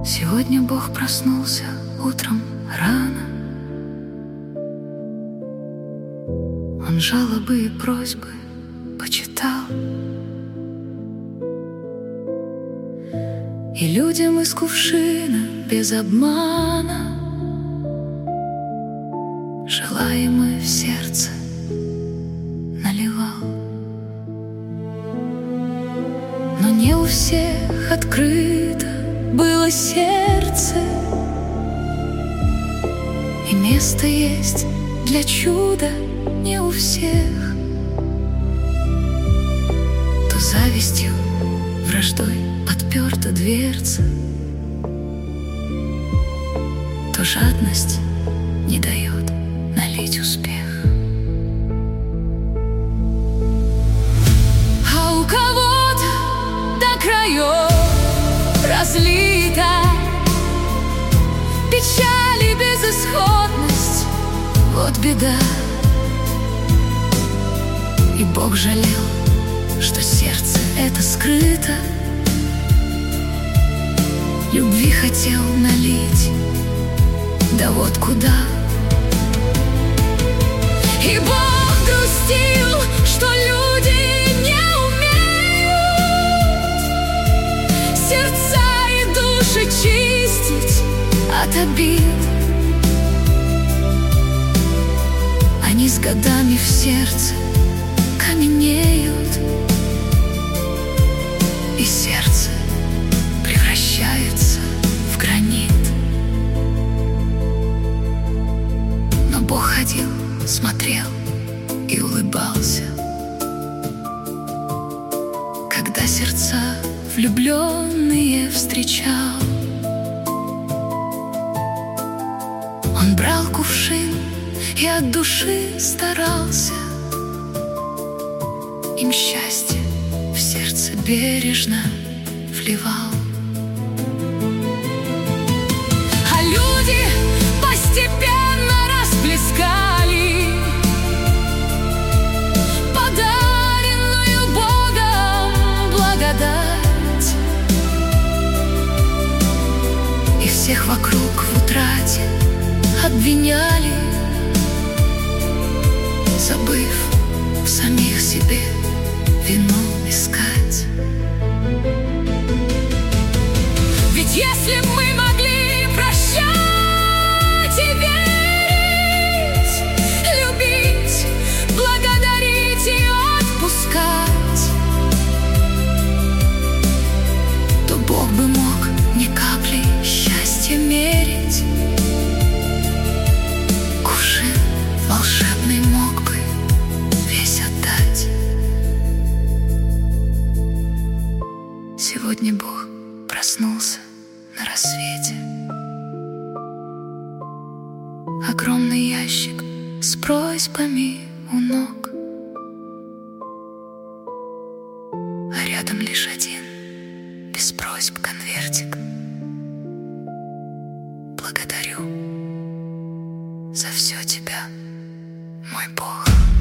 Сегодня Бог проснулся утром рано. Он жалобы и просьбы почитал, и людям из кувшина без обмана желаемое в сердце наливал. Но не у всех открыто было сердце, и место есть для чуда не у всех. То завистью, враждой подперта дверца, то жадность не дает налить успех. А у кого-то до краев разлита печаль и безысходность, вот беда. И Бог жалел, что сердце это скрыто, любви хотел налить, да вот куда. И Бог грустил, что люди не умеют сердца и души чистить от обид. Они с годами в сердце каменеют, и сердце превращается в гранит. Но Бог ходил, смотрел и улыбался, когда сердца влюбленные встречал. Он брал кувшин и от души старался, им счастье в сердце бережно вливал. А люди постепенно расплескали подаренную Богом благодать, и всех вокруг в утрате обвиняли, забыв в самих себе вину искать. Ведь если б мы могли прощать и верить, любить, благодарить и отпускать, то Бог бы мог ни капли счастья мерить. Кувшин волшебный мог бы весь отдать. Сегодня Бог проснулся на рассвете. Огромный ящик с просьбами у ног, а рядом лишь один без просьб конвертик. Благодарю за все тебя, мой Бог.